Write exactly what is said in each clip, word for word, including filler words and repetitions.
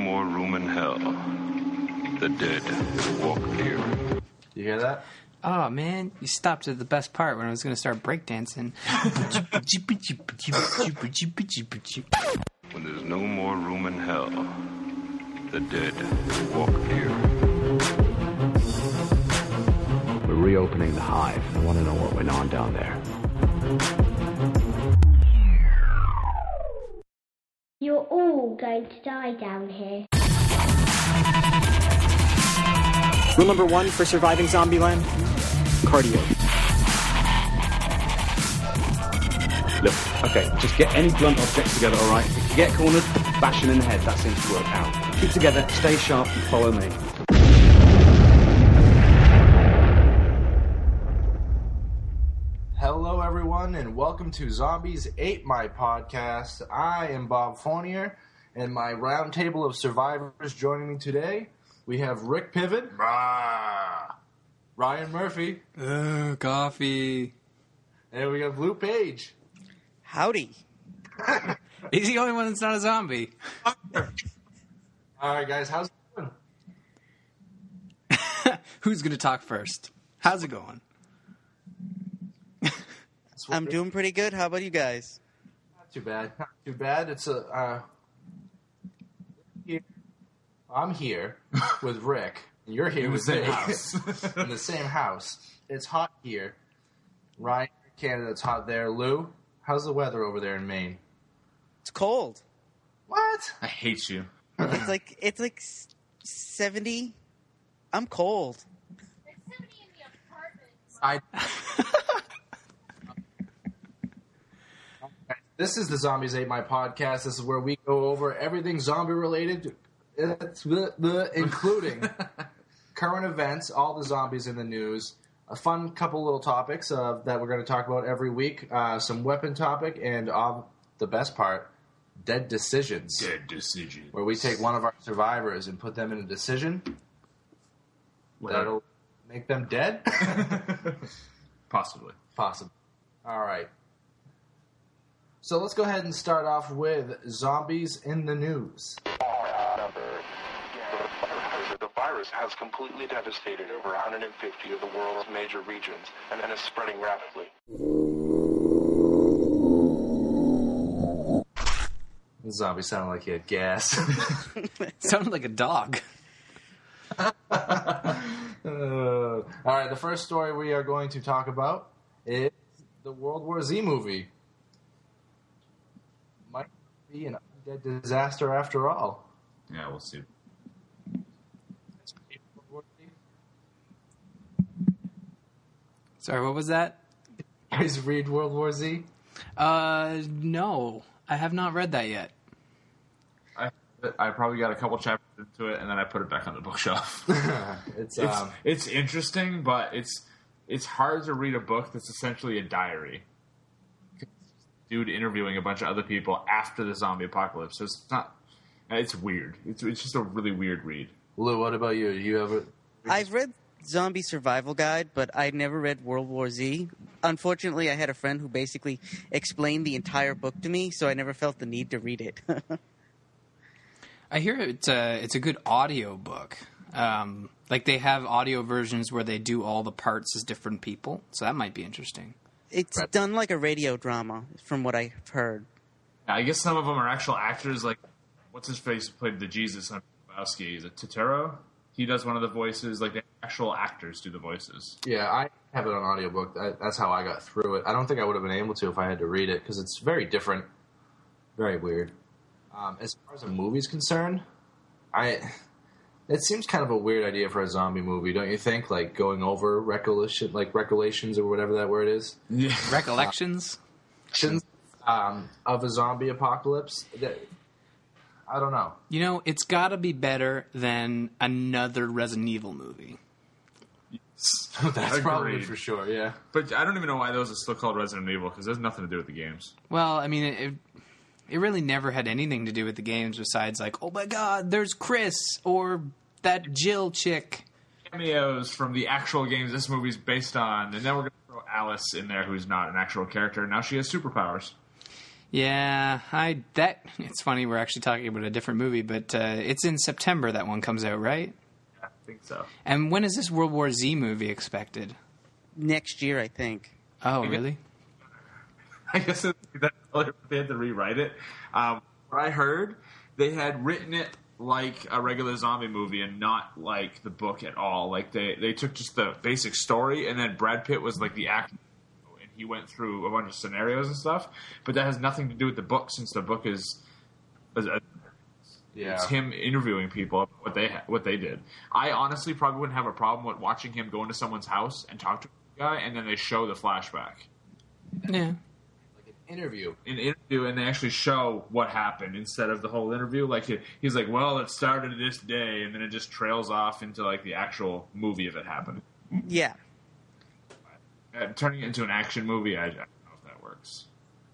more room in hell. The dead walk here. You hear that? Oh, man, you stopped at the best part when I was going to start breakdancing. When there's no more room in hell, the dead walk here. We're reopening the hive. I want to know what went on down there. You're all going to die down here. Rule number one for surviving Zombieland: cardio. Look, okay, just get any blunt objects together, all right? If you get cornered, bash them in the head. That seems to work out. Keep together, stay sharp, and follow me. Hello, everyone, and welcome to Zombies Ate My Podcast. I am Bob Fournier, and my round table of survivors joining me today, we have Rick Pivot, Ryan Murphy, Oh, coffee. and we have Lou Page. Howdy. He's the only one that's not a zombie. All right, guys, how's it going? Who's going to talk first? How's it going? I'm doing pretty good. How about you guys? Not too bad. Not too bad. It's a. Uh, here. I'm here with Rick. And you're here in with the same me. house. In the same house. It's hot here. Ryan, Canada, it's hot there. Lou, how's the weather over there in Maine? It's cold. What? I hate you. It's like it's like seventy. I'm cold. It's seventy in the apartment. I. This is the Zombies Ate My Podcast. This is where we go over everything zombie related, including current events, all the zombies in the news, a fun couple little topics uh, that we're going to talk about every week, uh, some weapon topic, and uh, the best part, dead decisions. Dead decision. Where we take one of our survivors and put them in a decision that'll make them dead? Possibly. Possible. All right. So let's go ahead and start off with zombies in the news. The virus has completely devastated over one hundred fifty of the world's major regions and is spreading rapidly. The zombie sounded like he had gas. Sounded like a dog. uh, all right, the first story we are going to talk about is the World War Z movie. Might be an undead disaster after all. Yeah, we'll see. Sorry, what was that? You guys read World War Z? Uh, no. I have not read that yet. I I probably got a couple chapters into it, and then I put it back on the bookshelf. it's, it's um, it's interesting, but it's it's hard to read a book that's essentially a diary. Dude interviewing a bunch of other people after the zombie apocalypse. So it's not. It's weird. It's it's just a really weird read. Lou, what about you? Do you ever? I've read Zombie Survival Guide, but I never read World War Z. Unfortunately, I had a friend who basically explained the entire book to me, so I never felt the need to read it. I hear it's a, it's a good audio book. Um, like they have audio versions where they do all the parts as different people, so that might be interesting. It's Right. done like a radio drama, from what I've heard. I guess some of them are actual actors. Like, what's his face who played the Jesus on Lebowski? Is it Totoro? He does one of the voices. Like, the actual actors do the voices. Yeah, I have it on audiobook. I, that's how I got through it. I don't think I would have been able to if I had to read it, because it's very different. Very weird. Um, as far as a movie's concerned, I it seems kind of a weird idea for a zombie movie, don't you think? Like, going over recollection, like recollections or whatever that word is. Yeah. Recollections? Um, of a zombie apocalypse. That, I don't know. You know, it's got to be better than another Resident Evil movie. That's probably Agreed. for sure, yeah. But I don't even know why those are still called Resident Evil, because there's nothing to do with the games. Well, I mean, it, it really never had anything to do with the games besides, like, oh my god, there's Chris, or that Jill chick. Cameos from the actual games this movie's based on, and then we're going to throw Alice in there, who's not an actual character. Now she has superpowers. Yeah, I that it's funny we're actually talking about a different movie, but uh, it's in September that one comes out, right? I think so. And when is this World War Z movie expected? Next year, I think. Oh, really? I guess it, that, they had to rewrite it. Um, what I heard, they had written it like a regular zombie movie and not like the book at all. Like they, they took just the basic story, and then Brad Pitt was like the actor, and he went through a bunch of scenarios and stuff. But that has nothing to do with the book, since the book is, is a, Yeah. it's him interviewing people what they what they did. I honestly probably wouldn't have a problem with watching him go into someone's house and talk to a guy, and then they show the flashback. Yeah. Interview. An interview, and they actually show what happened instead of the whole interview. Like he, he's like, "Well, it started this day," and then it just trails off into like the actual movie of it happened. Yeah. Uh, turning it into an action movie, I, I don't know if that works.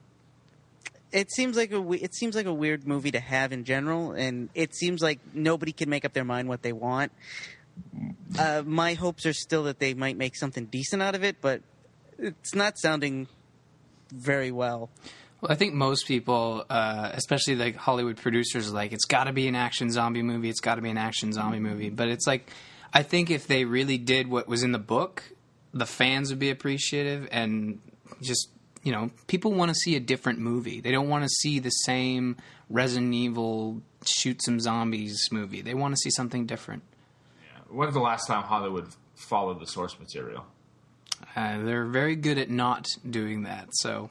It seems like a we- it seems like a weird movie to have in general, and it seems like nobody can make up their mind what they want. Uh, my hopes are still that they might make something decent out of it, but it's not sounding very well. Well, I think most people, uh, especially like Hollywood producers, are like, it's got to be an action zombie movie. It's got to be an action zombie movie. But it's like, I think if they really did what was in the book, the fans would be appreciative, and just, you know, people want to see a different movie. They don't want to see the same Resident Evil shoot some zombies movie. They want to see something different. Yeah. When's the last time Hollywood followed the source material? Uh, they're very good at not doing that. So,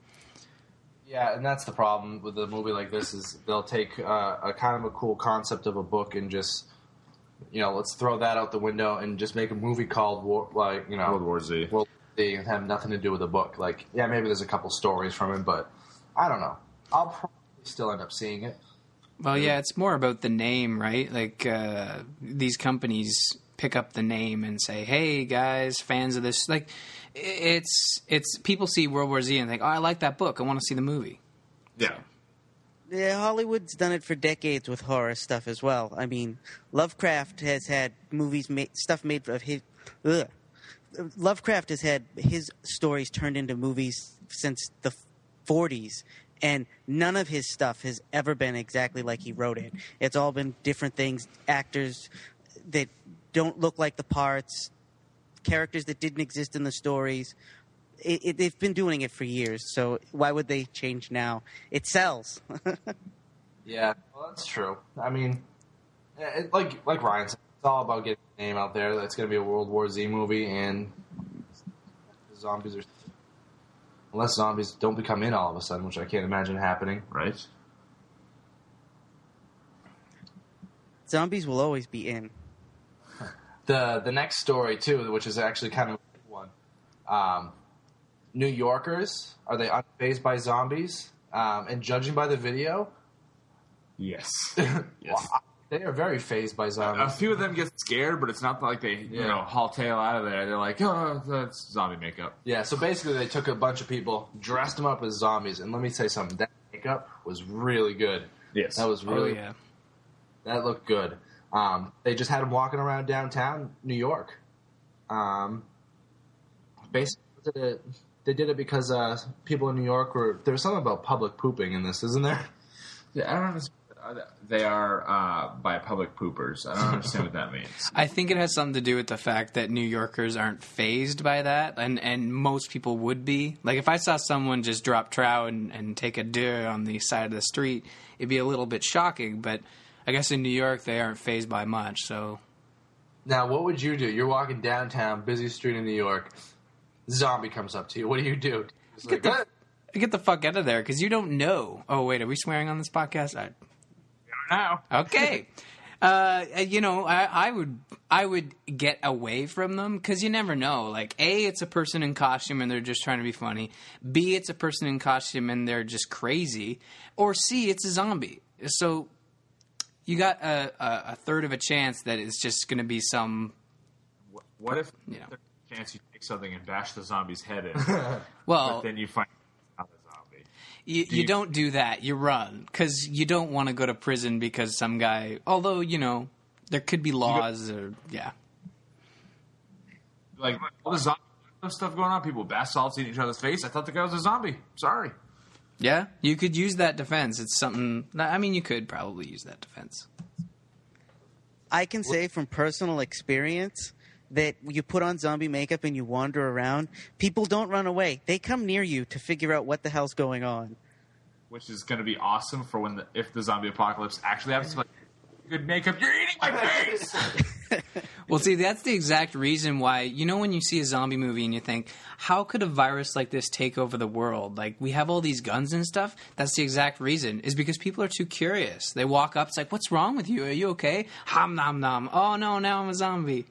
Yeah, and that's the problem with a movie like this is they'll take uh, a kind of a cool concept of a book and just, you know, let's throw that out the window and just make a movie called War, like you know World War Z. World War Z, and have nothing to do with the book. Like, yeah, maybe there's a couple stories from it, but I don't know. I'll probably still end up seeing it. well, yeah, it's more about the name, right? Like uh, these companies pick up the name and say, "Hey, guys, fans of this." Like, it's it's people see World War Z and think, "Oh, I like that book. I want to see the movie." Yeah. Yeah, Hollywood's done it for decades with horror stuff as well. I mean, Lovecraft has had movies, made, stuff made of his. Ugh. Lovecraft has had his stories turned into movies since the forties, and none of his stuff has ever been exactly like he wrote it. It's all been different things, actors that don't look like the parts, characters that didn't exist in the stories. It, it, they've been doing it for years, so why would they change now? It sells. Yeah, well, that's true. I mean, it, like like Ryan said, it's all about getting the name out there. That's going to be a World War Z movie, and zombies are unless zombies don't become in all of a sudden, which I can't imagine happening. Right. Zombies will always be in. The the next story too, which is actually kind of a big one. Um, New Yorkers, are they unfazed by zombies? Um, and judging by the video, Yes. well, Yes. they are very phased by A zombies. few of them get scared, but it's not like they, you Yeah. know, haul tail out of there. They're like, "Oh, that's zombie makeup." Yeah, so basically they took a bunch of people, dressed them up as zombies, and let me say something, that makeup was really good. Yes. That was Oh really, yeah. that looked good. Um, they just had them walking around downtown New York. Um, basically, they did it, they did it because uh, people in New York were, there's something about public pooping in this, isn't there? Yeah, I don't understand. They are uh, by public poopers. I don't understand what that means. I think it has something to do with the fact that New Yorkers aren't phased by that, and, and most people would be. Like, if I saw someone just drop trout and, and take a dip on the side of the street, it'd be a little bit shocking, but I guess in New York they aren't phased by much, so... Now, what would you do? You're walking downtown, busy street in New York, zombie comes up to you. What do you do? Just like, Get the, "Ah!" get the fuck out of there, because you don't know. Oh, wait, are we swearing on this podcast? I, Now. Okay. Uh, you know, I, I would I would get away from them because you never know. Like, A, it's a person in costume and they're just trying to be funny. B, it's a person in costume and they're just crazy. Or C, it's a zombie. So you got a, a, a third of a chance that it's just going to be some... What- What if You know. there's a chance you take something and bash the zombie's head in, Well, but then you find it's not a zombie? you, do you you- don't do that. You run because you don't want to go to prison because some guy... Although, you know, there could be laws or... Yeah. Like all the zombie stuff going on, people bath salts in each other's face. I thought the guy was a zombie. Sorry. Yeah, you could use that defense. It's something. I mean, you could probably use that defense. I can say from personal experience that you put on zombie makeup and you wander around, people don't run away. They come near you to figure out what the hell's going on. Which is going to be awesome for when the, if the zombie apocalypse actually happens. Like, good makeup, you're eating my face. Well, see, that's the exact reason why, you know, when you see a zombie movie and you think, how could a virus like this take over the world? Like, we have all these guns and stuff. That's the exact reason, is because people are too curious. They walk up, it's like, what's wrong with you? Are you okay? Ham nom nom. Oh, no, now I'm a zombie.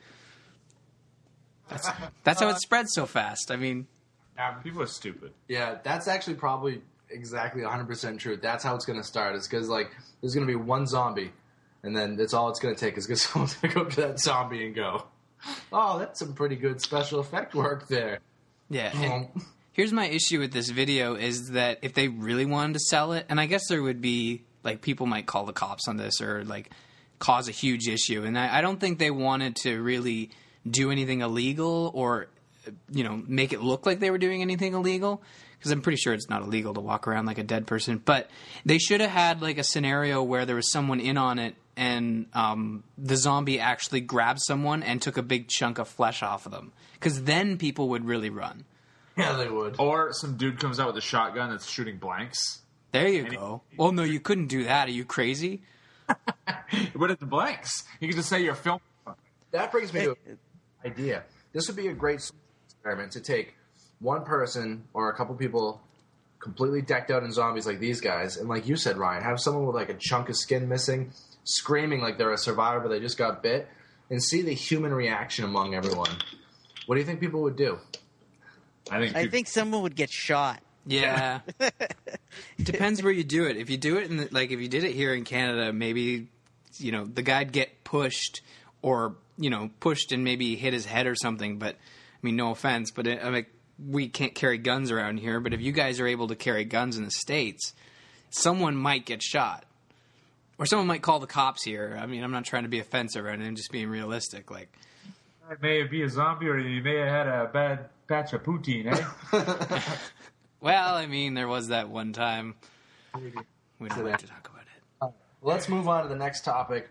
That's, that's how it spreads so fast. I mean... Yeah, people are stupid. Yeah, that's actually probably exactly one hundred percent true. That's how it's going to start. It's because, like, there's going to be one zombie, and then that's all it's going to take is because someone's going to go up to that zombie and go, oh, that's some pretty good special effect work there. Yeah, and here's my issue with this video is that if they really wanted to sell it, and I guess there would be, like, people might call the cops on this or, like, cause a huge issue, and I, I don't think they wanted to really do anything illegal or, you know, make it look like they were doing anything illegal, because I'm pretty sure it's not illegal to walk around like a dead person. But they should have had like a scenario where there was someone in on it and um, the zombie actually grabbed someone and took a big chunk of flesh off of them, because then people would really run. Yeah, they would. Or some dude comes out with a shotgun that's shooting blanks. There you go. Oh, no, you couldn't do that. Are you crazy? But it's blanks. You can just say you're filming. That brings me to an idea. This would be a great experiment to take one person or a couple people completely decked out in zombies like these guys, and like you said, Ryan, have someone with like a chunk of skin missing, screaming like they're a survivor but they just got bit, and see the human reaction among everyone. What do you think people would do? I think I think someone would get shot. Yeah. It depends where you do it. If you do it in the, like if you did it here in Canada, maybe, you know, the guy'd get pushed or, you know, pushed and maybe hit his head or something. But I mean, no offense, but it, I mean, we can't carry guns around here. But if you guys are able to carry guns in the States, someone might get shot. Or someone might call the cops here. I mean, I'm not trying to be offensive or anything, I'm just being realistic. Like, I may be a zombie, or you may have had a bad batch of poutine, eh? well, I mean, there was that one time. We don't have to talk about it. Let's move on to the next topic.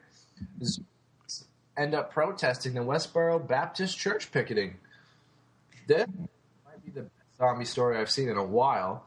End up protesting the Westboro Baptist Church picketing. This might be the best zombie story I've seen in a while.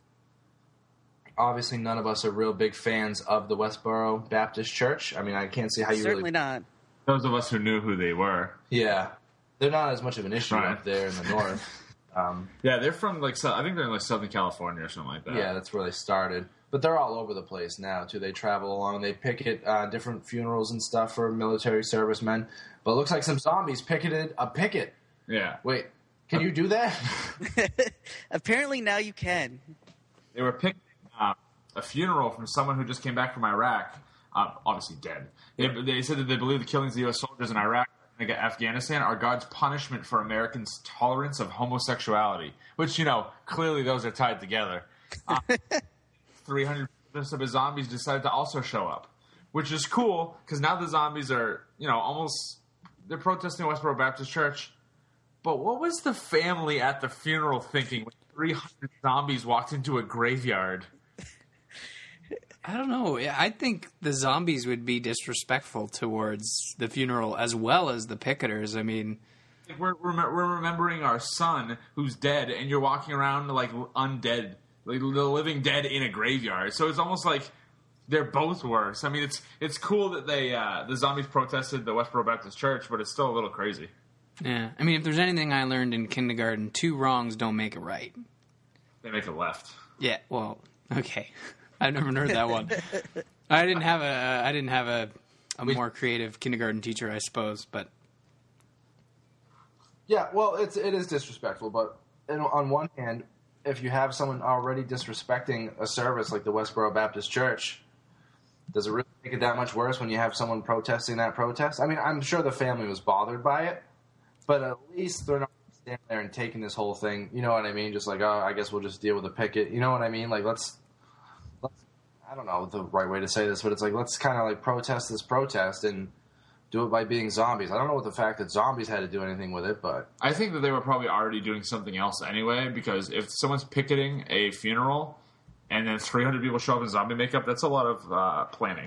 Obviously, none of us are real big fans of the Westboro Baptist Church. I mean, I can't see how you Certainly really... not. Those of us who knew who they were. Yeah. They're not as much of an issue Right. up there in the north. Um, Yeah, they're from, like, so- I think they're in, like, Southern California or something like that. yeah, that's where they started. But they're all over the place now, too. They travel along. They picket uh, different funerals and stuff for military servicemen. But it looks like some zombies picketed a picket. Yeah. Wait, can you do that? Apparently now you can. They were picking uh, a funeral from someone who just came back from Iraq, uh, obviously dead. They, they said that they believe the killings of U S soldiers in Iraq and Afghanistan are God's punishment for Americans' tolerance of homosexuality, which, you know, clearly those are tied together. Uh, three hundred of the zombies decided to also show up, which is cool because now the zombies are, you know, almost, they're protesting Westboro Baptist Church. But what was the family at the funeral thinking when three hundred zombies walked into a graveyard? I don't know. I think the zombies would be disrespectful towards the funeral as well as the picketers. I mean, We're, we're, we're remembering our son who's dead, and you're walking around like undead, like the living dead in a graveyard. So it's almost like they're both worse. I mean, it's it's cool that they uh, the zombies protested the Westboro Baptist Church, but it's still a little crazy. yeah. I mean, if there's anything I learned in kindergarten, two wrongs don't make a right. They make a left. Yeah. Well, okay. I've never heard that one. I didn't have a I didn't have a, a more creative kindergarten teacher, I suppose, but Yeah, well, it's it is disrespectful, but in, on one hand, if you have someone already disrespecting a service like the Westboro Baptist Church, does it really make it that much worse when you have someone protesting that protest? I mean, I'm sure the family was bothered by it, but at least they're not standing there and taking this whole thing, you know what I mean? Just like, oh, I guess we'll just deal with the picket. You know what I mean? Like, let's, let's I don't know the right way to say this, but it's like, let's kind of like protest this protest and do it by being zombies. I don't know what the fact that zombies had to do anything with it, but... I think that they were probably already doing something else anyway, because if someone's picketing a funeral, and then three hundred people show up in zombie makeup. That's a lot of uh, planning.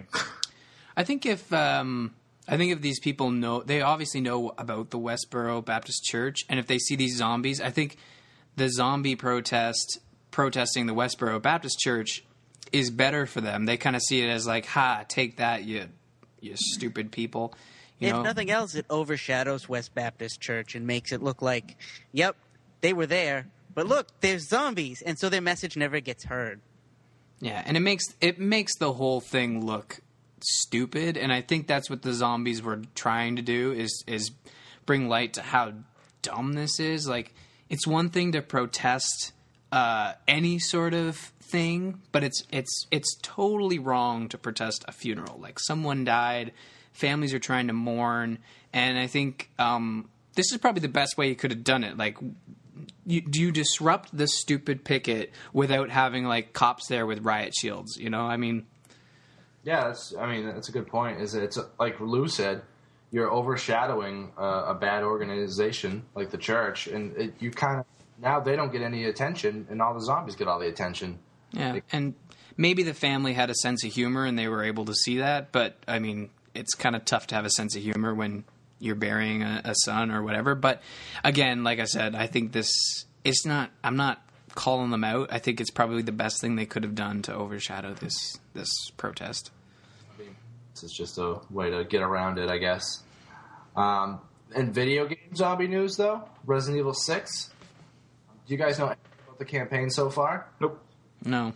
I think if um, I think if these people know, they obviously know about the Westboro Baptist Church, and if they see these zombies, I think the zombie protest protesting the Westboro Baptist Church is better for them. They kind of see it as like, "Ha, take that, you you stupid people." You if know? nothing else, it overshadows West Baptist Church and makes it look like, yep, they were there, but look, there's zombies, and so their message never gets heard. Yeah, and it makes it makes the whole thing look stupid, and I think that's what the zombies were trying to do is is bring light to how dumb this is. Like, it's one thing to protest uh, any sort of thing, but it's it's it's totally wrong to protest a funeral. Like, someone died, families are trying to mourn, and I think um, this is probably the best way you could have done it. Like, you, do you disrupt the stupid picket without having like cops there with riot shields? You know, I mean, yeah, that's. I mean, that's a good point. Is it's like Lou said, you're overshadowing uh, a bad organization like the church, and it, you kind of now they don't get any attention, and all the zombies get all the attention. Yeah, and maybe the family had a sense of humor and they were able to see that, but I mean, it's kind of tough to have a sense of humor when you're burying a, a son or whatever. But again, like I said, I think this it's not. I'm not calling them out. I think it's probably the best thing they could have done to overshadow this this protest. I mean, this is just a way to get around it, I guess. Um, and video game zombie news, though, Resident Evil six. Do you guys know anything about the campaign so far? Nope. No.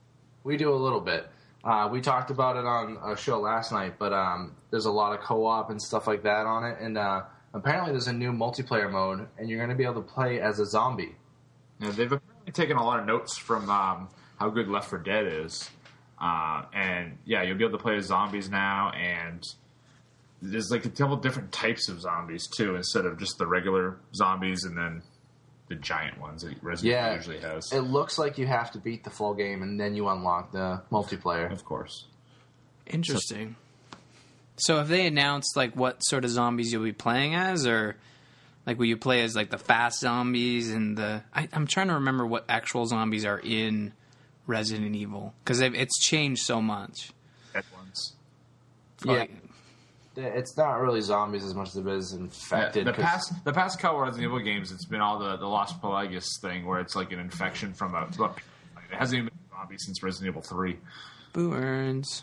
We do a little bit. Uh, we talked about it on a show last night, but um, there's a lot of co-op and stuff like that on it, and uh, apparently there's a new multiplayer mode, and you're going to be able to play as a zombie. Yeah, they've apparently taken a lot of notes from um, how good Left four Dead is, uh, and yeah, you'll be able to play as zombies now, and there's like a couple different types of zombies too, instead of just the regular zombies, and then the giant ones that Resident Evil Yeah, usually has. it looks like you have to beat the full game, and then you unlock the multiplayer. Of course. Interesting. So have they announced like what sort of zombies you'll be playing as, or like will you play as like the fast zombies and the? I, I'm trying to remember what actual zombies are in Resident Evil because it's changed so much. Dead ones. Yeah. It's not really zombies as much as it is infected. Yeah, the past the past couple Resident Evil games, it's been all the, the Lost Pelagius thing, where it's like an infection from a. a it hasn't even been a zombie since Resident Evil three. Boo earns.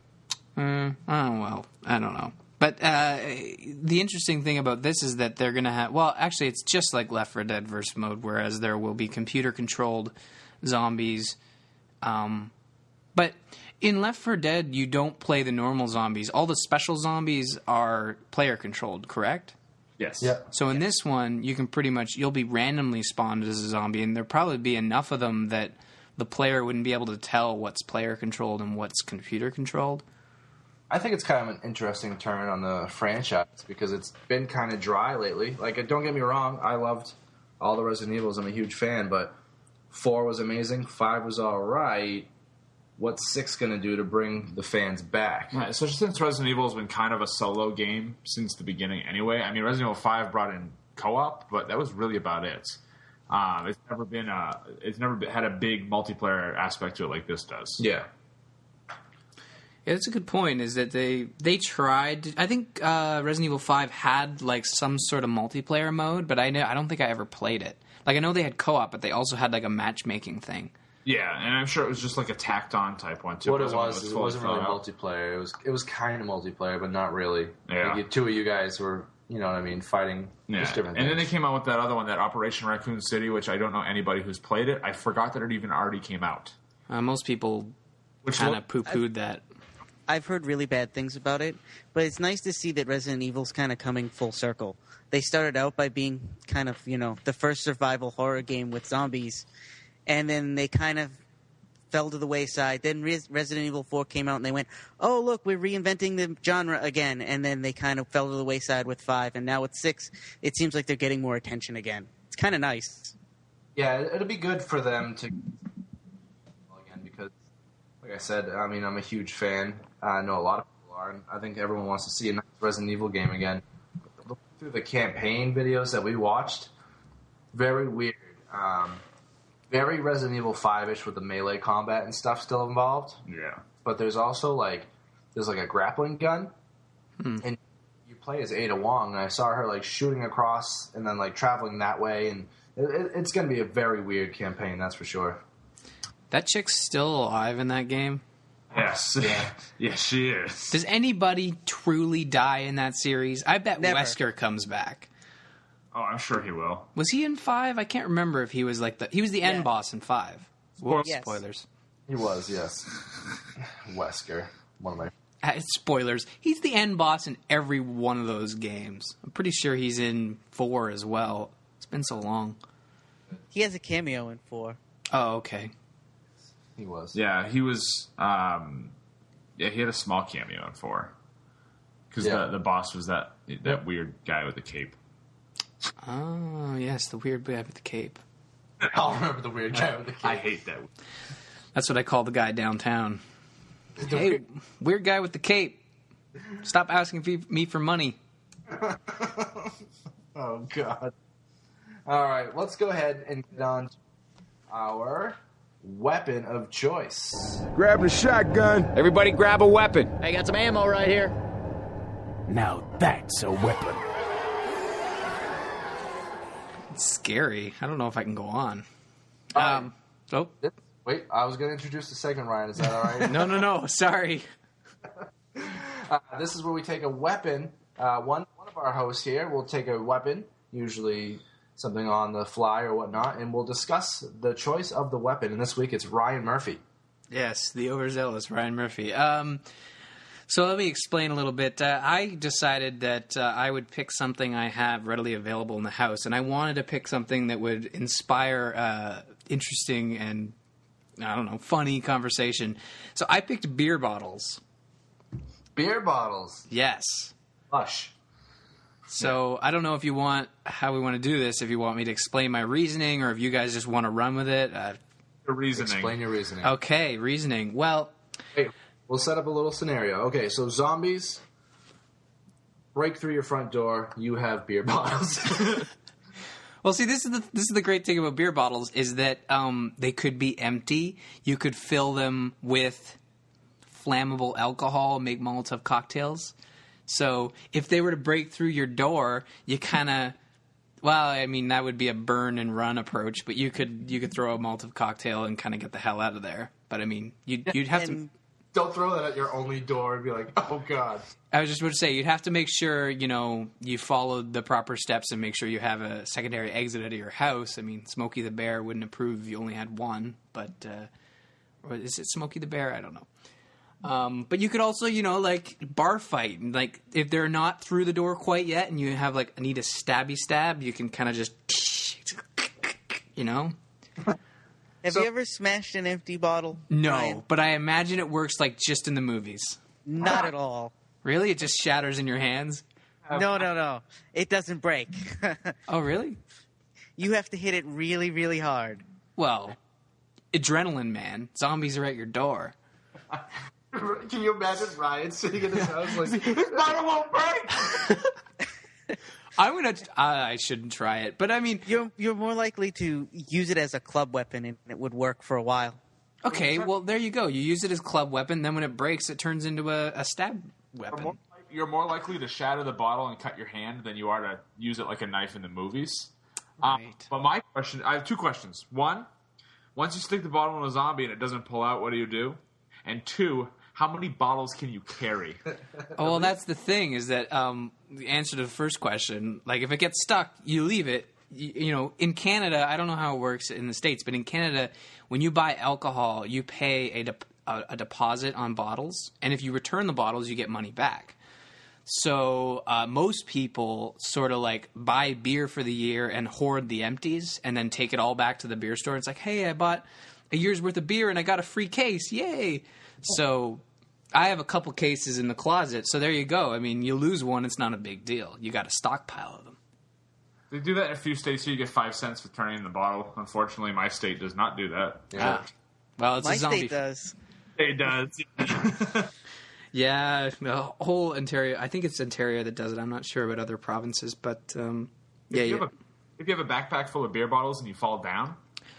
Uh, oh well, I don't know. But uh, the interesting thing about this is that they're going to have. Well, actually, it's just like Left four Dead versus mode, whereas there will be computer controlled zombies. Um, but in Left four Dead, you don't play the normal zombies. All the special zombies are player controlled, correct? Yes. Yeah. So in this one, you can pretty much you'll be randomly spawned as a zombie, and there'll probably be enough of them that the player wouldn't be able to tell what's player controlled and what's computer controlled. I think it's kind of an interesting turn on the franchise because it's been kind of dry lately. Like, don't get me wrong, I loved all the Resident Evils. I'm a huge fan, but four was amazing, five was all right. What's six going to do to bring the fans back? Yeah, especially since Resident Evil has been kind of a solo game since the beginning anyway. I mean, Resident Evil five brought in co-op, but that was really about it. Um, it's never been a, it's never been, had a big multiplayer aspect to it like this does. Yeah. Yeah, that's a good point. Is that they they tried? I think uh, Resident Evil five had like some sort of multiplayer mode, but I know I don't think I ever played it. Like I know they had co-op, but they also had like a matchmaking thing. Yeah, and I'm sure it was just like a tacked on type one too. What it wasn't one was, that is it fully wasn't really thought out. multiplayer. It was it was kind of multiplayer, but not really. Yeah. Like, you, two of you guys were, you know what I mean, fighting Yeah, just different and things. then they came out with that other one, that Operation Raccoon City, which I don't know anybody who's played it. I forgot that it even already came out. Uh, most people Which kind of look- poo-pooed that. I've heard really bad things about it, but it's nice to see that Resident Evil's kind of coming full circle. They started out by being kind of, you know, the first survival horror game with zombies, and then they kind of fell to the wayside. Then Res- Resident Evil four came out, and they went, oh, look, we're reinventing the genre again, and then they kind of fell to the wayside with five, and now with six, it seems like they're getting more attention again. It's kind of nice. Yeah, it'll be good for them to again because, like I said, I mean, I'm a huge fan. I know a lot of people are, and I think everyone wants to see a nice Resident Evil game again. Looking through the campaign videos that we watched, very weird. Um, very Resident Evil five-ish with the melee combat and stuff still involved. Yeah. But there's also like there's like a grappling gun, Hmm. and you play as Ada Wong, and I saw her like shooting across and then like traveling that way, and it, it, it's going to be a very weird campaign, that's for sure. That chick's still alive in that game. Yes. Yeah. Yes, she is. Does anybody truly die in that series? I bet Never. Wesker comes back. Oh, I'm sure he will. Was he in five? I can't remember if he was like the he was the end Yeah. boss in five. Whoops, Yes. spoilers. He was, yes. Wesker, one of my. Uh, spoilers. He's the end boss in every one of those games. I'm pretty sure he's in four as well. It's been so long. He has a cameo in four. Oh, okay. He was. Yeah, he was. Um, yeah, he had a small cameo in four because Yeah. the the boss was that that weird guy with the cape. Oh, yes, the weird guy with the cape. I'll remember the weird guy with the I cape. hate that. That's what I call the guy downtown. Hey, weird guy with the cape. Stop asking fe- me for money. Oh, God. All right, let's go ahead and get on to our weapon of choice. Grab the shotgun. Everybody grab a weapon. I got some ammo right here. Now that's a weapon. It's scary. I don't know if I can go on. Uh, Um, oh, Wait, I was going to introduce the second Ryan. Is that all right? no, no, no. Sorry. Uh, this is where we take a weapon. Uh, one one of our hosts here will take a weapon, usually something on the fly or whatnot, and we'll discuss the choice of the weapon. And this week it's Ryan Murphy. Yes, the overzealous Ryan Murphy. Um, so let me explain a little bit. Uh, I decided that uh, I would pick something I have readily available in the house, and I wanted to pick something that would inspire uh, interesting and, I don't know, funny conversation. So I picked beer bottles. Beer bottles. Yes. Lush. So I don't know if you want how we want to do this, if you want me to explain my reasoning or if you guys just want to run with it. Uh, The reasoning. Explain your reasoning. okay, reasoning. Well, Hey, we'll set up a little scenario. Okay, so zombies break through your front door. You have beer bottles. Well, see, this is the this is the great thing about beer bottles is that um, they could be empty. You could fill them with flammable alcohol, make Molotov cocktails. So if they were to break through your door, you kind of, well, I mean that would be a burn and run approach, but you could you could throw a Molotov cocktail and kind of get the hell out of there. But I mean, you'd you'd have to. And Don't throw that at your only door and be like, oh, God. I was just about to say, you'd have to make sure, you know, you followed the proper steps and make sure you have a secondary exit out of your house. I mean, Smokey the Bear wouldn't approve if you only had one, but, uh, or is it Smokey the Bear? I don't know. Um, but you could also, you know, like, bar fight. Like, if they're not through the door quite yet and you have, like, need a stabby stab, you can kind of just, you know? have So- you ever smashed an empty bottle? No, Ryan? but I imagine it works, like, just in the movies. Not at all. Really? It just shatters in your hands? No, no, no. It doesn't break. Oh, really? You have to hit it really, really hard. Well, adrenaline, man. Zombies are at your door. Can you imagine Ryan sitting in his house like, this bottle won't break? I'm gonna. I shouldn't try it, but I mean, You're you're more likely to use it as a club weapon, and it would work for a while. okay. Well, there you go. You use it as club weapon. Then when it breaks, it turns into a, a stab You're weapon. more, you're more likely to shatter the bottle and cut your hand than you are to use it like a knife in the movies. Um, Right. but my question, I have two questions. One, once you stick the bottle in a zombie and it doesn't pull out, what do you do? And two, how many bottles can you carry? Oh, well, that's the thing is that um, the answer to the first question, like if it gets stuck, you leave it. You, you know, in Canada, I don't know how it works in the States, but in Canada, when you buy alcohol, you pay a, dep- a, a deposit on bottles, and if you return the bottles, you get money back. So uh, most people sort of like buy beer for the year and hoard the empties, and then take it all back to the beer store. It's like, hey, I bought a year's worth of beer and I got a free case, yay! So I have a couple cases in the closet, so there you go. I mean, you lose one, it's not a big deal. You got a stockpile of them. They do that in a few states, so you get five cents for turning in the bottle. Unfortunately, my state does not do that. Ah. Well, it's My a zombie. state does. It does. Yeah, the whole Ontario. I think it's Ontario that does it. I'm not sure about other provinces, but um, yeah, if, you yeah. have a, if you have a backpack full of beer bottles and you fall down,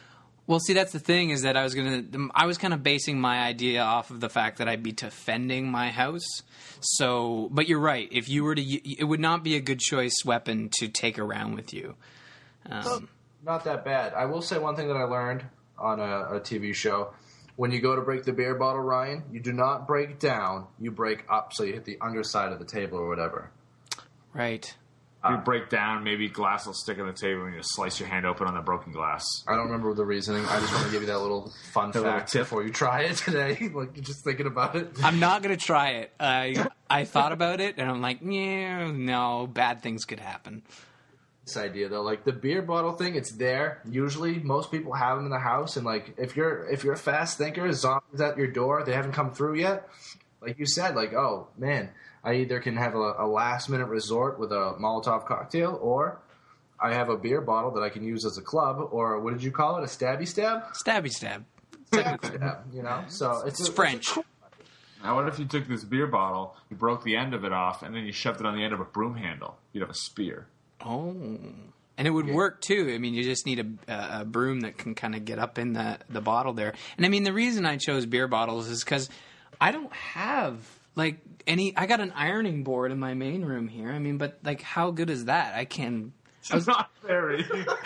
Well, see, that's the thing is that I was gonna, I was kind of basing my idea off of the fact that I'd be defending my house. So, but you're right. If you were to, it would not be a good choice weapon to take around with you. Um, Not that bad. I will say one thing that I learned on a, a T V show. When you go to break the beer bottle, Ryan, you do not break down. You break up, so you hit the underside of the table or whatever. Right. You break down, maybe glass will stick on the table and you just slice your hand open on the broken glass. I don't remember the reasoning. I just want to give you that little fun That little fact tip. before you try it today. Like, you're just thinking about it. I'm not going to try it. I I thought about it, and I'm like, yeah, no, bad things could happen. This idea, though, like the beer bottle thing, it's there. Usually, most people have them in the house, and like if you're if you're a fast thinker, zombies at your door, they haven't come through yet. Like you said, like, oh man, I either can have a, a last minute resort with a Molotov cocktail, or I have a beer bottle that I can use as a club, or what did you call it? A stabby stab? Stabby stab. Stabby stab, you know? So it's, It's a, French. It's a cool- Now, what if you took this beer bottle, you broke the end of it off, and then you shoved it on the end of a broom handle? You'd have a spear. Oh. And it would work, too. I mean, you just need a, a, a broom that can kind of get up in the, the bottle there. And, I mean, the reason I chose beer bottles is because I don't have, like, any... I got an ironing board in my main room here. I mean, but, like, how good is that? I can... I was, Not very.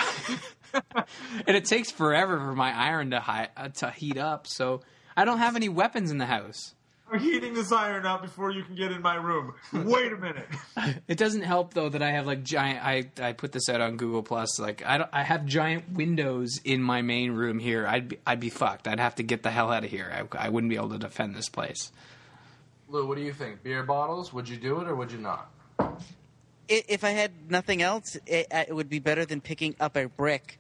and it takes forever for my iron to, hi, uh, to heat up, so I don't have any weapons in the house. I'm heating this iron up before you can get in my room. Wait a minute. It doesn't help though that I have like giant. I, I put this out on Google Plus. Like I don't, I have giant windows in my main room here. I'd be, I'd be fucked. I'd have to get the hell out of here. I, I wouldn't be able to defend this place. Lou, what do you think? Beer bottles? Would you do it or would you not? I- If I had nothing else, it, it would be better than picking up a brick.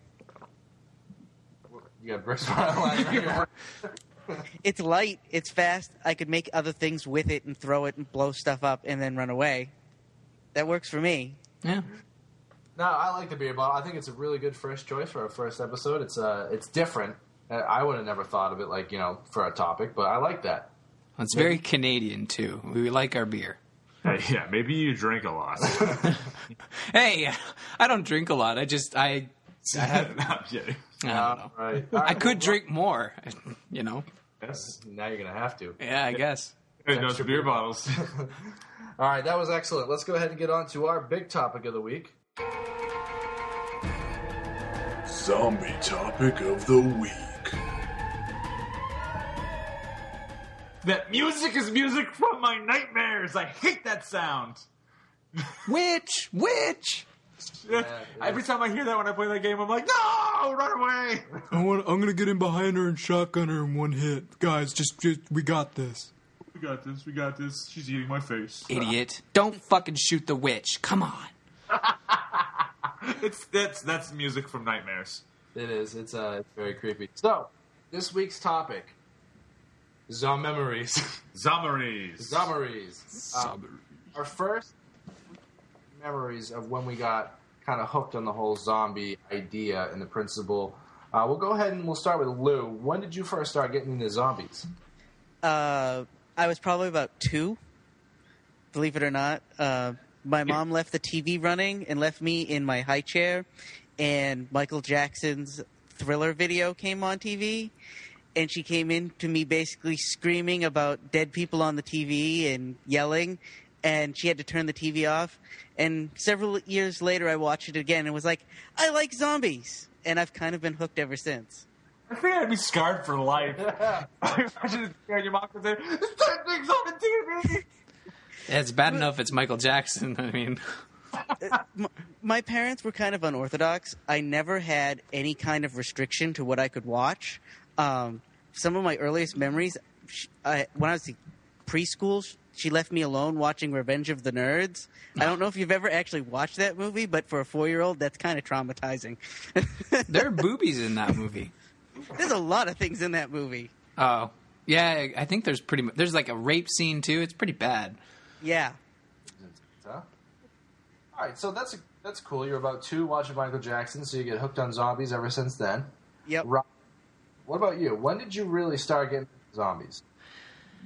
You got bricks lying right here. It's light, it's fast. I could make other things with it and throw it and blow stuff up and then run away. That works for me. Yeah. No, I like the beer bottle. I think it's a really good first choice for our first episode. It's uh, it's different. Uh, I would have never thought of it like, you know, for a topic, but I like that. Well, it's very Canadian too. We like our beer. Hey, yeah, maybe you drink a lot. Hey, I don't drink a lot. I just I. I, have, No, I'm kidding. I don't know. Right. I could drink more. You know. Yes. Now you're going to have to. Yeah, I guess. Hey, those beer bottles. All right, that was excellent. Let's go ahead and get on to our big topic of the week. Zombie topic of the week. That music is music from my nightmares. I hate that sound. Witch, witch. Every time I hear that when I play that game, I'm like, no, run away. I want, I'm gonna get in behind her and shotgun her in one hit, guys. Just, just we got this. We got this. We got this. She's eating my face. Idiot! Don't fucking shoot the witch. Come on. It's that's that's music from nightmares. It is. It's uh, it's very creepy. So, this week's topic: Zommemories. Zommeries. Zommeries. Uh, our first memories of when we got kind of hooked on the whole zombie idea and the principle. Uh, we'll go ahead and we'll start with Lou. When did you first start getting into zombies? Uh, I was probably about two, believe it or not. Uh, my mom left the T V running and left me in my high chair, and Michael Jackson's Thriller video came on T V, and she came in to me basically screaming about dead people on the T V and yelling, and she had to turn the T V off. And several years later, I watched it again and was like, I like zombies. And I've kind of been hooked ever since. I think I'd be scarred for life. Imagine your mom could say, "This dead thing's on the T V." Yeah, it's bad enough it's Michael Jackson. I mean, M- my parents were kind of unorthodox. I never had any kind of restriction to what I could watch. Um, some of my earliest memories, sh- I, when I was in preschool, sh- she left me alone watching Revenge of the Nerds. I don't know if you've ever actually watched that movie, but for a four-year-old, that's kind of traumatizing. there are boobies in that movie. There's a lot of things in that movie. Oh, yeah. I think there's pretty much there's like a rape scene too. It's pretty bad. Yeah. Huh? All right, so that's that's cool. You're about two watching Michael Jackson, so you get hooked on zombies ever since then. Yep. Rob, what about you? When did you really start getting into zombies?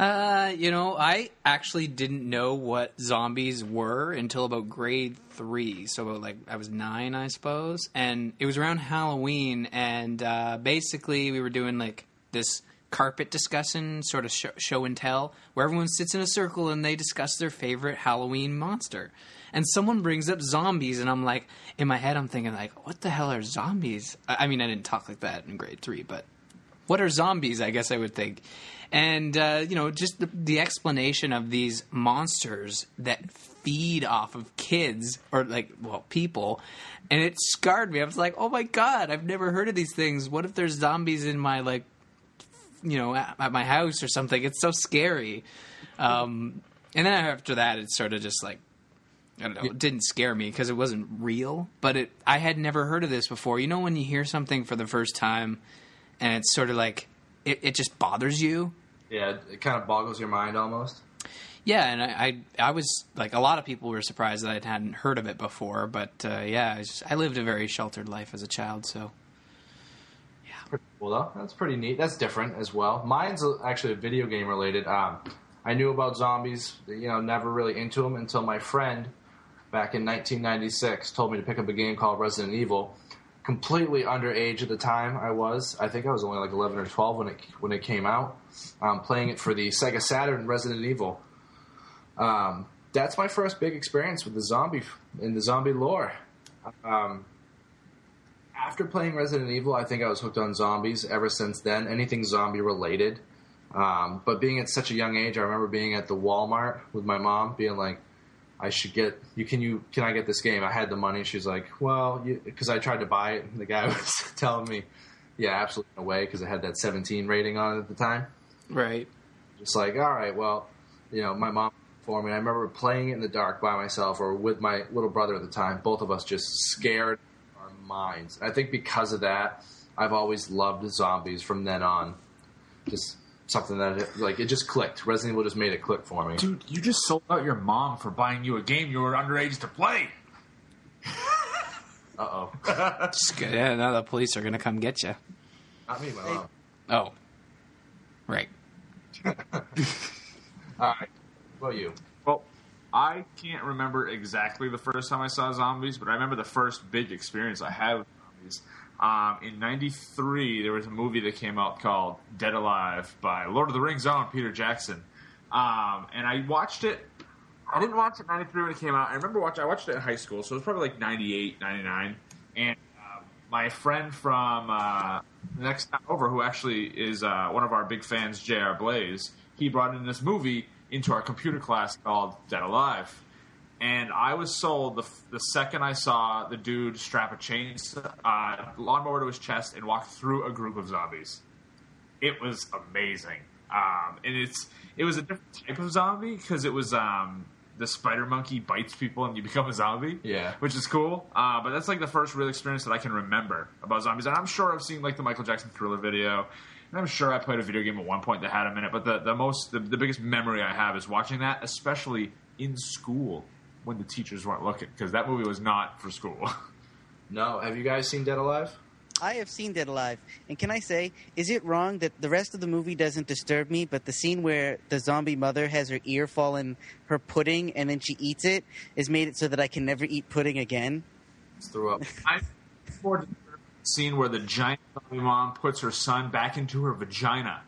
Uh, you know, I actually didn't know what zombies were until about grade three. So about like I was nine, I suppose, and it was around Halloween. And uh, basically, we were doing like this carpet discussion sort of sh- show and tell, where everyone sits in a circle and they discuss their favorite Halloween monster. And someone brings up zombies, and I'm like, in my head, I'm thinking like, what the hell are zombies? I, I mean, I didn't talk like that in grade three, but what are zombies? I guess I would think. And, uh, you know, just the, the explanation of these monsters that feed off of kids or, like, well, people. And it scarred me. I was like, oh, my God, I've never heard of these things. What if there's zombies in my, like, you know, at, at my house or something? It's so scary. Um, and then after that, it's sort of just like, I don't know, it didn't scare me because it wasn't real. But it, I had never heard of this before. You know when you hear something for the first time and it's sort of like, it, it just bothers you? Yeah, it kind of boggles your mind almost. Yeah, and I, I, I was like, a lot of people were surprised that I hadn't heard of it before, but uh, yeah, I, just, I lived a very sheltered life as a child, so yeah. Pretty cool though. That's pretty neat. That's different as well. Mine's actually a video game related. Um, I knew about zombies, you know, never really into them until my friend back in nineteen ninety-six told me to pick up a game called Resident Evil. Completely underage at the time I was. I think I was only like eleven or twelve when it when it came out. Um, playing it for the Sega Saturn Resident Evil. Um, that's my first big experience with the zombie in the zombie lore. Um, after playing Resident Evil, I think I was hooked on zombies ever since then. Anything zombie related. Um, but being at such a young age, I remember being at the Walmart with my mom, being like, I should get you. Can you? Can I get this game? I had the money. She's like, well, because I tried to buy it, and the guy was telling me, yeah, absolutely no way, because it had that seventeen rating on it at the time. Right. Just like, all right, well, you know, my mom for me. I remember playing it in the dark by myself or with my little brother at the time. Both of us just scared our minds. I think because of that, I've always loved zombies from then on. Just something that, like, it just clicked. Resident Evil just made it click for me. Dude, you just sold out your mom for buying you a game you were underage to play. Uh-oh. Yeah, now the police are going to come get you. Not me, my mom. Oh. Right. All right. What about you? Well, I can't remember exactly the first time I saw zombies, but I remember the first big experience I had with zombies. Um, in ninety-three, there was a movie that came out called Dead Alive by Lord of the Rings own Peter Jackson. Um, and I watched it. I didn't watch it in ninety-three when it came out. I remember watching I watched it in high school, so it was probably like ninety-eight, ninety-nine. And uh, my friend from uh, the next town over, who actually is uh, one of our big fans, J R Blaze, he brought in this movie into our computer class called Dead Alive. And I was sold the the second I saw the dude strap a chain, uh, lawnmower to his chest and walk through a group of zombies. It was amazing. Um, and it's it was a different type of zombie because it was um, the spider monkey bites people and you become a zombie. Yeah. Which is cool. Uh, but that's like the first real experience that I can remember about zombies. And I'm sure I've seen like the Michael Jackson Thriller video. And I'm sure I played a video game at one point that had him in it. But the, the most the, the biggest memory I have is watching that, especially in school when the teachers weren't looking, because that movie was not for school. No. Have you guys seen Dead Alive? I have seen Dead Alive. And can I say, is it wrong that the rest of the movie doesn't disturb me, but the scene where the zombie mother has her ear fall in her pudding and then she eats it has made it so that I can never eat pudding again? Just threw up. I'm more disturbed by the scene where the giant zombie mom puts her son back into her vagina.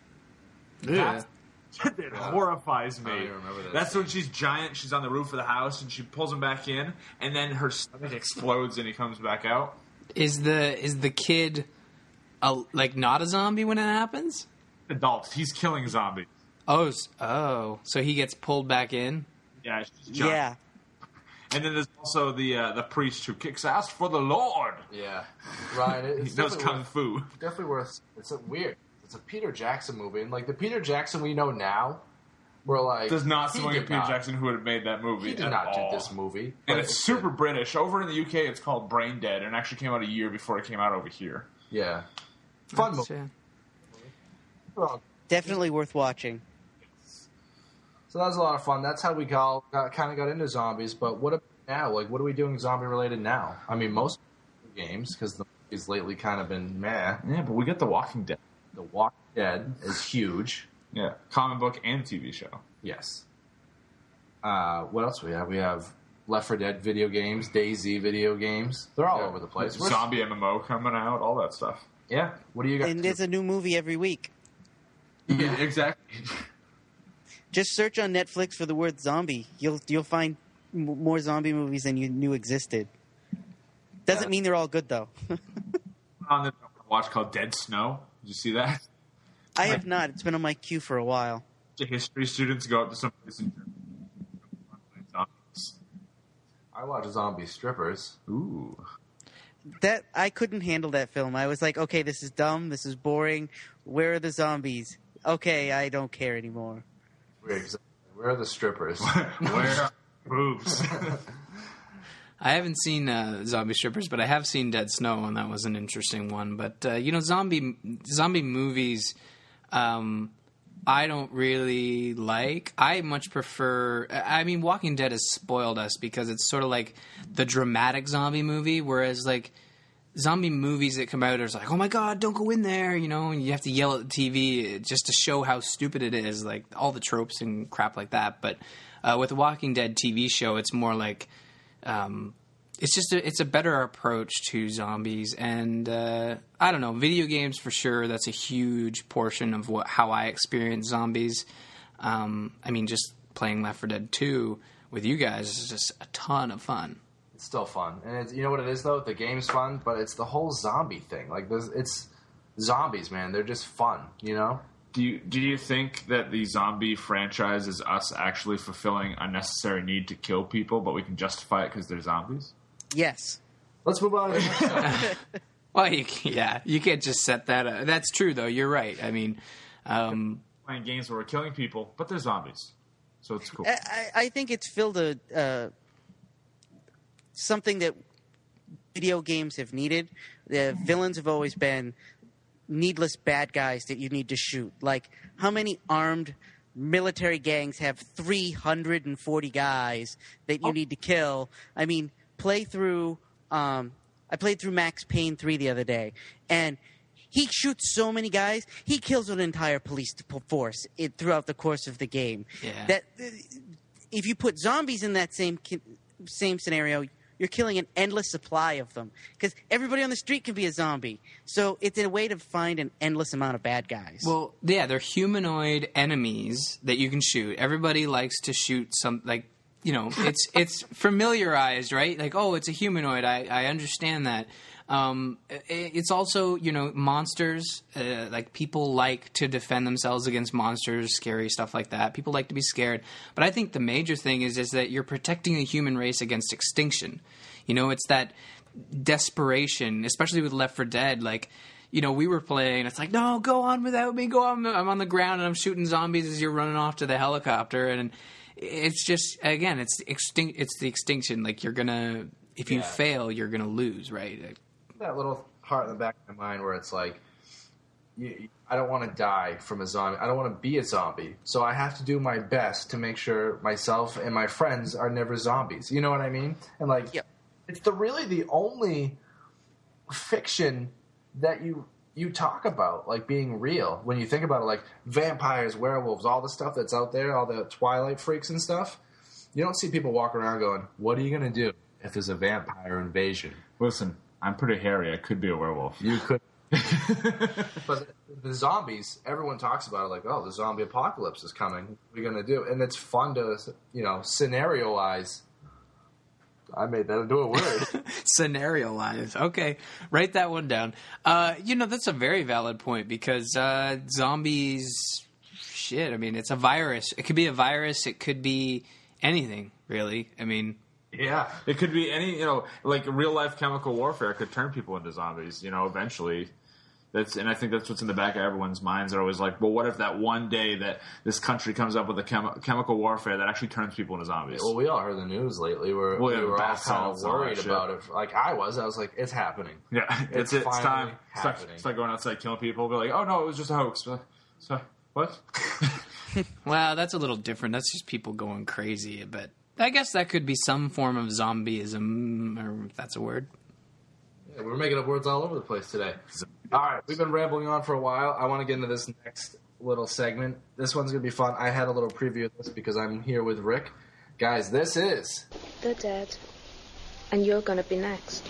Yeah. That, that horrifies me. I don't even remember that That's scene. when she's giant, she's on the roof of the house, and she pulls him back in, and then her stomach explodes and he comes back out. Is the is the kid a, like not a zombie when it happens? Adult. He's killing zombies. Oh, s- oh, so he gets pulled back in. Yeah, she's giant. Yeah. And then there's also the uh, the priest who kicks ass for the Lord. Yeah. Ryan, it- He it's knows definitely kung worth, fu. definitely worth. It's a weird. It's a Peter Jackson movie, and like the Peter Jackson we know now, we're like Does not he seem like a did Peter not- Jackson who would have made that movie. He did at not all. do this movie, And but it's super British. Over in the U K, it's called Brain Dead, and it actually came out a year before it came out over here. Yeah, fun That's, movie. yeah. Definitely worth watching. So that was a lot of fun. That's how we got, got kind of got into zombies. But what about now? Like, what are we doing zombie related now? I mean, most games, because the movies lately kind of been meh. Yeah, but we get The Walking Dead. The Walking Dead is huge. Yeah, comic book and T V show. Yes. Uh, what else do we have? We have Left four Dead video games, DayZ video games. They're all Yeah. over the place. Zombie M M O coming out, all that stuff. Yeah. What do you got? And there's a new movie every week. Yeah, exactly. Just search on Netflix for the word zombie. You'll you'll find m- more zombie movies than you knew existed. Doesn't Yeah. mean they're all good though. On the watch called Dead Snow. Did you see that? I have not. It's been on my queue for a while. The history students go up to some place and zombies. I watch zombie strippers. Ooh. That I couldn't handle that film. I was like, okay, this is dumb. This is boring. Where are the zombies? Okay, I don't care anymore. Weird, 'cause where are the strippers? Where are boobs? I haven't seen uh, Zombie Strippers, but I have seen Dead Snow, and that was an interesting one. But uh, you know, zombie zombie movies, um, I don't really like. I much prefer. I mean, Walking Dead has spoiled us because it's sort of like the dramatic zombie movie, whereas like zombie movies that come out are like, oh my god, don't go in there, you know, and you have to yell at the T V just to show how stupid it is, like all the tropes and crap like that. But uh, with the Walking Dead T V show, it's more like. Um, it's just a, it's a better approach to zombies, and uh, I don't know, video games for sure. That's a huge portion of what how I experience zombies. Um, I mean, just playing Left four Dead two with you guys is just a ton of fun. It's still fun, and it's, you know what it is though. The game's fun, but it's the whole zombie thing. Like, there's, it's zombies, man. They're just fun, you know. Do you do you think that the zombie franchise is us actually fulfilling a necessary need to kill people, but we can justify it because they're zombies? Yes. Let's move on to the next topic. Well, you, yeah, you can't just set that up. That's true, though. You're right. I mean, um, playing games where we're killing people, but they're zombies, so it's cool. I, I- I think it's filled a uh, something that video games have needed. The villains have always been needless bad guys that you need to shoot. Like, how many armed military gangs have three hundred forty guys that you Oh. need to kill? I mean, play through. Um, I played through Max Payne three the other day, and he shoots so many guys. He kills an entire police force it, throughout the course of the game. Yeah. That if you put zombies in that same ki- same scenario, you're killing an endless supply of them because everybody on the street can be a zombie. So it's a way to find an endless amount of bad guys. well, yeah, they're humanoid enemies that you can shoot. Everybody likes to shoot some, like, you know, it's it's familiarized, right? Like, oh, it's a humanoid. I, I understand that. Um, it, it's also, you know, monsters. Uh, like, people like to defend themselves against monsters, scary stuff like that. People like to be scared. But I think the major thing is is that you're protecting the human race against extinction. You know, it's that desperation, especially with Left four Dead. Like, you know, we were playing. It's like, no, go on without me. Go on. I'm on the ground and I'm shooting zombies as you're running off to the helicopter. And it's just, again, it's extinct. It's the extinction. Like, you're gonna, if you Yeah. fail, you're gonna lose, right? That little heart in the back of my mind where it's like, you, I don't want to die from a zombie. I don't want to be a zombie. So I have to do my best to make sure myself and my friends are never zombies. You know what I mean? And like, Yep. it's the really the only fiction that you you talk about, like, being real. When you think about it, like vampires, werewolves, all the stuff that's out there, all the Twilight freaks and stuff, you don't see people walking around going, what are you going to do if there's a vampire invasion? Listen, I'm pretty hairy. I could be a werewolf. You could. But the zombies, everyone talks about it like, oh, the zombie apocalypse is coming. What are we going to do? And it's fun to, you know, scenario-wise. I made that into a word. Scenario lines. Okay, write that one down. Uh, you know, that's a very valid point because uh, zombies, shit, I mean, it's a virus. It could be a virus. It could be anything, really. I mean... Yeah, it could be any, you know, like real life chemical warfare could turn people into zombies, you know, eventually. That's, and I think that's what's in the back of everyone's minds. They're always like, well, what if that one day that this country comes up with a chemi- chemical warfare that actually turns people into zombies? Well, we all heard the news lately where Well, yeah, we were all bath kind of salts and all that worried shit. about it. Like, I was. I was like, it's happening. Yeah, It's it's, it's, finally time. It's like, happening. it's like going outside killing people. Be like, oh no, it was just a hoax. Be like, so, what? Well, that's a little different. That's just people going crazy. But I guess that could be some form of zombieism, or if that's a word. Yeah, we're making up words all over the place today. All right, we've been rambling on for a while. I want to get into this next little segment. This one's going to be fun. I had a little preview of this because I'm here with Rick. Guys, this is... They're dead. And you're gonna be next.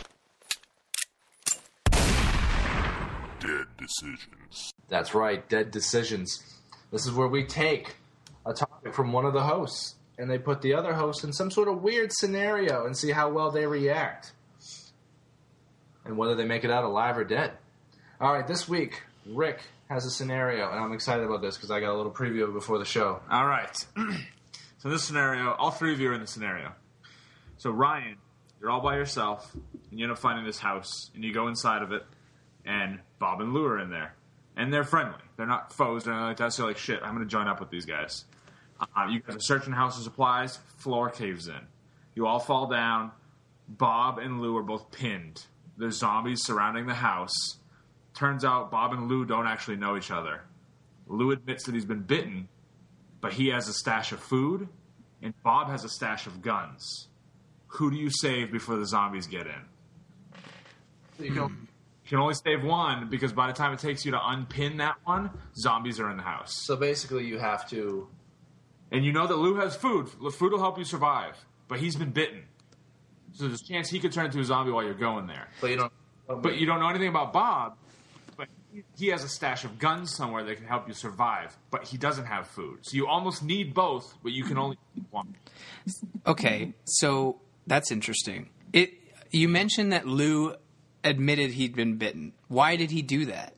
Dead Decisions. That's right, Dead Decisions. This is where we take a topic from one of the hosts, and they put the other host in some sort of weird scenario and see how well they react. And whether they make it out alive or dead. All right, this week, Rick has a scenario, and I'm excited about this because I got a little preview of it before the show. All right. So this scenario, all three of you are in the scenario. So Ryan, you're all by yourself, and you end up finding this house, and you go inside of it, and Bob and Lou are in there. And they're friendly. They're not foes or anything like that, so you're like, shit, I'm going to join up with these guys. Uh, you guys are searching the house for supplies, floor caves in. You all fall down. Bob and Lou are both pinned. There's zombies surrounding the house. Turns out Bob and Lou don't actually know each other. Lou admits that he's been bitten, but he has a stash of food, and Bob has a stash of guns. Who do you save before the zombies get in? You can, you can only save one, because by the time it takes you to unpin that one, zombies are in the house. so basically you have to... And you know that Lou has food. Food will help you survive, but he's been bitten. So there's a chance he could turn into a zombie while you're going there. But you don't... But you don't know anything about Bob, but he has a stash of guns somewhere that can help you survive, but he doesn't have food. So you almost need both, but you can only need one. Okay, so that's interesting. It you mentioned that Lou admitted he'd been bitten. Why did he do that?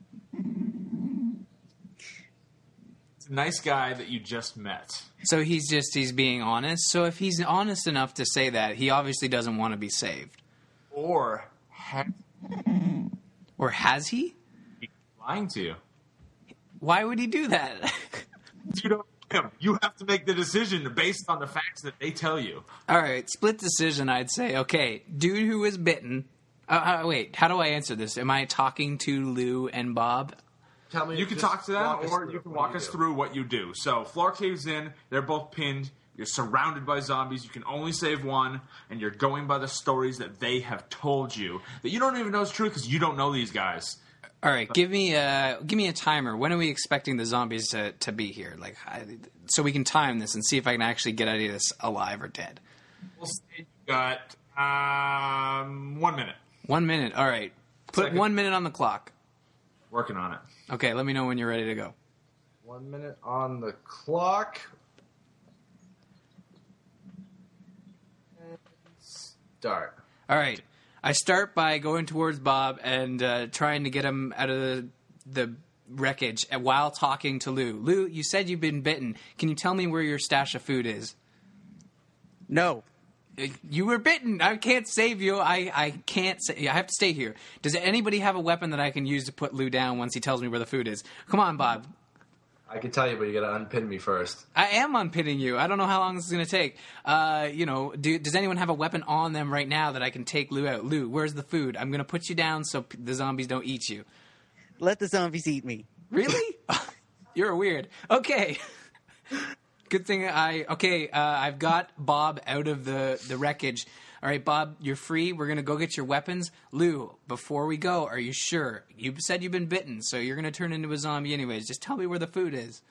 It's a nice guy that you just met. So he's just he's being honest. So if he's honest enough to say that, he obviously doesn't want to be saved. Or has Or has he? He's lying to you. Why would he do that? You don't him. You have to make the decision based on the facts that they tell you. All right, split decision, I'd say. Okay, dude who was bitten. Uh, uh, wait, how do I answer this? Am I talking to Lou and Bob? Tell me, You can just talk to them, walk us or through you can what walk you us do. through what you do. So, floor caves in. They're both pinned. You're surrounded by zombies. You can only save one, and you're going by the stories that they have told you that you don't even know is true because you don't know these guys. All right, give me a give me a timer. When are we expecting the zombies to, to be here? Like, I, so we can time this and see if I can actually get out of this alive or dead. We'll say you got um, one minute. One minute. All right, put Second. one minute on the clock. Working on it. Okay, let me know when you're ready to go. One minute on the clock. And start. All right. I start by going towards Bob and uh, trying to get him out of the, the wreckage and while talking to Lou. Lou, you said you've been bitten. Can you tell me where your stash of food is? No. Uh, You were bitten. I can't save you. I, I can't sa- I have to stay here. Does anybody have a weapon that I can use to put Lou down once he tells me where the food is? Come on, Bob. I can tell you, but you got to unpin me first. I am unpinning you. I don't know how long this is going to take. Uh, you know, do, does anyone have a weapon on them right now that I can take Lou out? Lou, where's the food? I'm going to put you down so p- the zombies don't eat you. Let the zombies eat me. Really? You're weird. Okay. Good thing I... Okay, uh, I've got Bob out of the, the wreckage. All right, Bob, you're free. We're going to go get your weapons. Lou, before we go, are you sure? You said you've been bitten, so you're going to turn into a zombie anyways. Just tell me where the food is.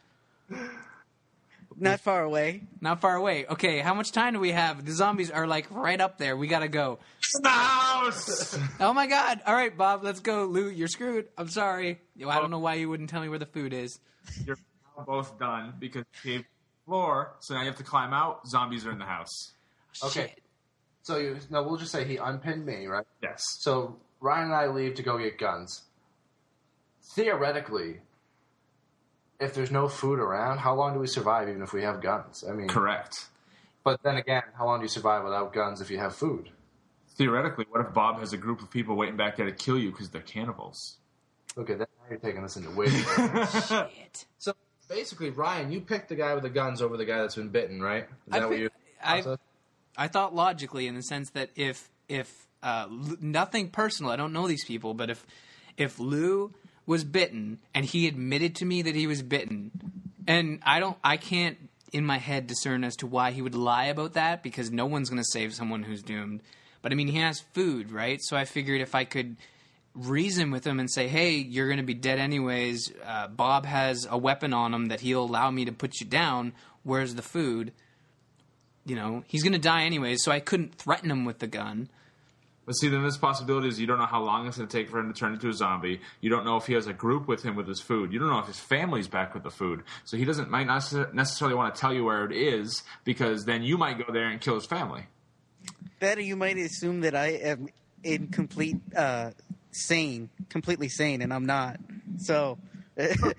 Not far away. Not far away. Okay, how much time do we have? The zombies are, like, right up there. We got to go. Mouse! Oh, my God. All right, Bob, let's go. Lou, you're screwed. I'm sorry. I don't know why you wouldn't tell me where the food is. You're now both done because you caved the floor, so now you have to climb out. Zombies are in the house. Okay. Shit. So you no, we'll just say he unpinned me, right? Yes. So Ryan and I leave to go get guns. Theoretically, if there's no food around, how long do we survive even if we have guns? I mean, Correct. But then again, how long do you survive without guns if you have food? Theoretically, what if Bob has a group of people waiting back there to kill you because they're cannibals? Okay, then now you're taking this into way. Shit. So basically, Ryan, you picked the guy with the guns over the guy that's been bitten, right? Is I that what pick- you? I- I thought logically in the sense that if if uh, L- nothing personal, I don't know these people, but if if Lou was bitten and he admitted to me that he was bitten, and I don't, I can't in my head discern as to why he would lie about that because no one's going to save someone who's doomed. But I mean, he has food, right? So I figured if I could reason with him and say, hey, you're going to be dead anyways. Uh, Bob has a weapon on him that he'll allow me to put you down. Where's the food? You know, he's going to die anyways, so I couldn't threaten him with the gun. But see, then this possibility is you don't know how long it's going to take for him to turn into a zombie. You don't know if he has a group with him with his food. You don't know if his family's back with the food. So he doesn't might not necessarily want to tell you where it is, because then you might go there and kill his family. Better you might assume that I am in complete uh, sane, completely sane, and I'm not. So the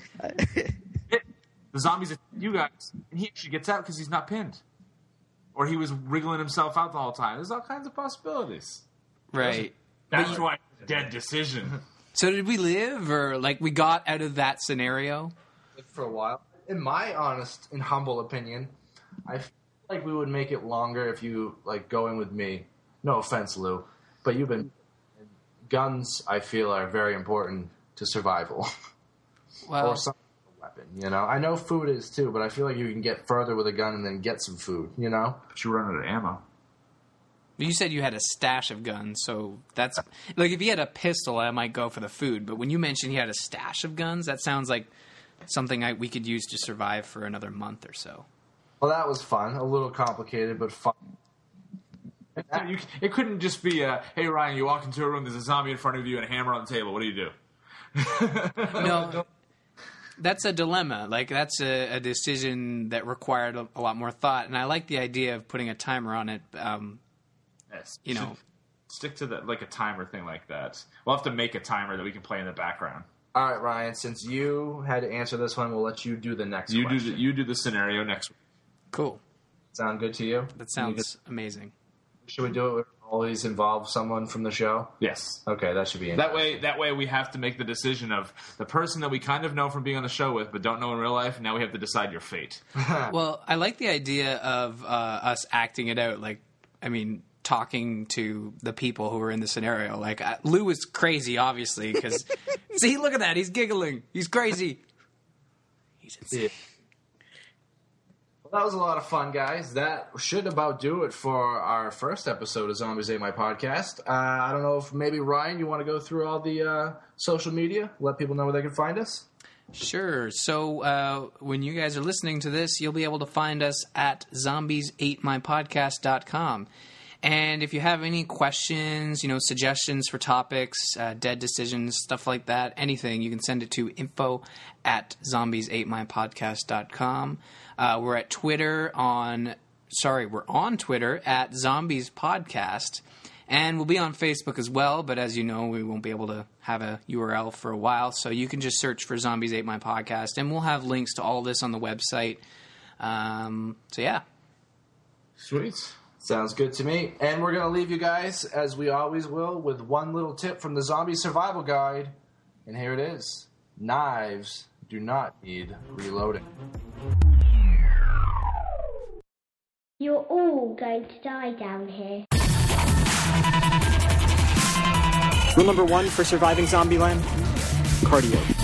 zombies attack you guys, and he actually gets out because he's not pinned, or he was wriggling himself out the whole time. There's all kinds of possibilities. Right. That's why it's a dead decision. So did we live, or like we got out of that scenario? For a while. In my honest and humble opinion, I feel like we would make it longer if you, like, go in with me. No offense, Lou, but you've been... Guns, I feel, are very important to survival. Well, or some weapon, you know? I know food is, too, but I feel like you can get further with a gun and then get some food, you know? But you run out of ammo. You said you had a stash of guns, so that's... Like, if you had a pistol, I might go for the food, but when you mentioned you had a stash of guns, that sounds like something I, we could use to survive for another month or so. Well, that was fun. A little complicated, but fun. You, it couldn't just be, a, hey, Ryan, you walk into a room, there's a zombie in front of you and a hammer on the table. What do you do? No, that's a dilemma. Like, that's a, a decision that required a, a lot more thought, and I like the idea of putting a timer on it. Um, yes. You know. Stick to the, like a timer thing like that. We'll have to make a timer that we can play in the background. All right, Ryan, since you had to answer this one, we'll let you do the next you question. Do the, you do the scenario next week. Cool. Sound good to you? That sounds amazing. Should we do it with always involve someone from the show? Yes. Okay, that should be that way. That way, we have to make the decision of the person that we kind of know from being on the show with, but don't know in real life. Now we have to decide your fate. Well, I like the idea of uh, us acting it out. Like, I mean, talking to the people who were in the scenario. Like, uh, Lou is crazy, obviously, because see, look at that. He's giggling. He's crazy. He's insane. Yeah. That was a lot of fun, guys. That should about do it for our first episode of Zombies Ate My Podcast. Uh, I don't know if maybe, Ryan, you want to go through all the uh, social media, let people know where they can find us? Sure. So uh, when you guys are listening to this, you'll be able to find us at zombies ate my podcast dot com. And if you have any questions, you know, suggestions for topics, uh, dead decisions, stuff like that, anything, you can send it to info at zombies ate my podcast dot com. Uh, we're at Twitter on, sorry, we're on Twitter at Zombies Podcast, and we'll be on Facebook as well, but as you know, we won't be able to have a U R L for a while, so you can just search for Zombies Ate My Podcast, and we'll have links to all this on the website. Um, so yeah. Sweet. Sounds good to me. And we're going to leave you guys, as we always will, with one little tip from the Zombie Survival Guide, and here it is. Knives do not need reloading. You're all going to die down here. Rule number one for surviving Zombieland: cardio.